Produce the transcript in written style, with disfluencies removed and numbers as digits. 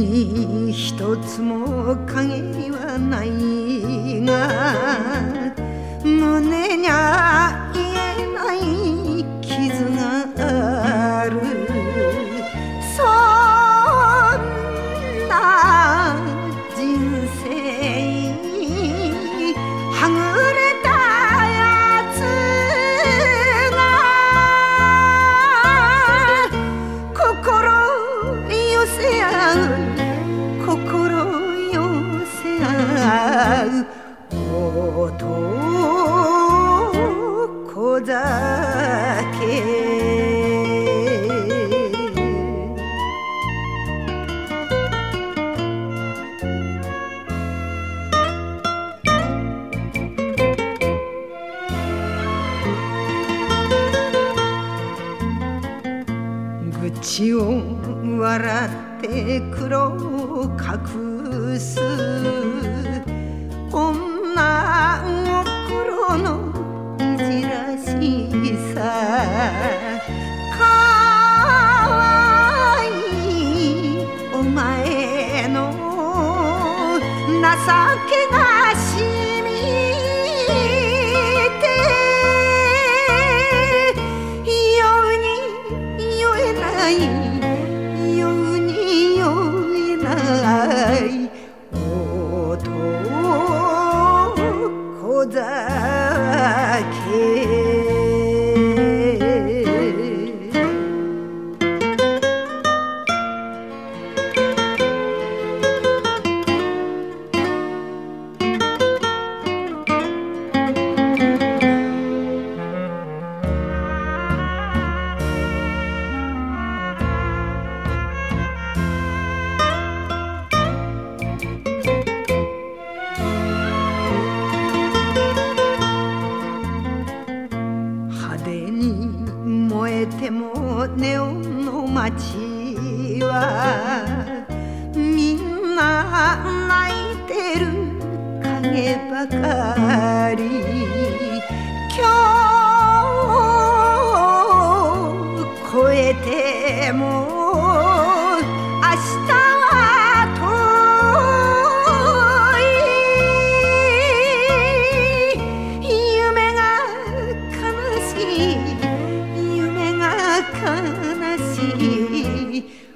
に一つも陰はないが、胸にゃ言えない傷がある。そんな人生はぐれたやつが心寄せ合う、心寄せ合う男酒。口を笑って黒を隠す女心のいじらしさ。かわいいお前の情けがしみて酔うに酔えない、酔うに酔えない男酒。燃えてもネオンの街はみんな泣いてる影ばかり。今日越えても明日は遠い。夢が悲しい、悲しい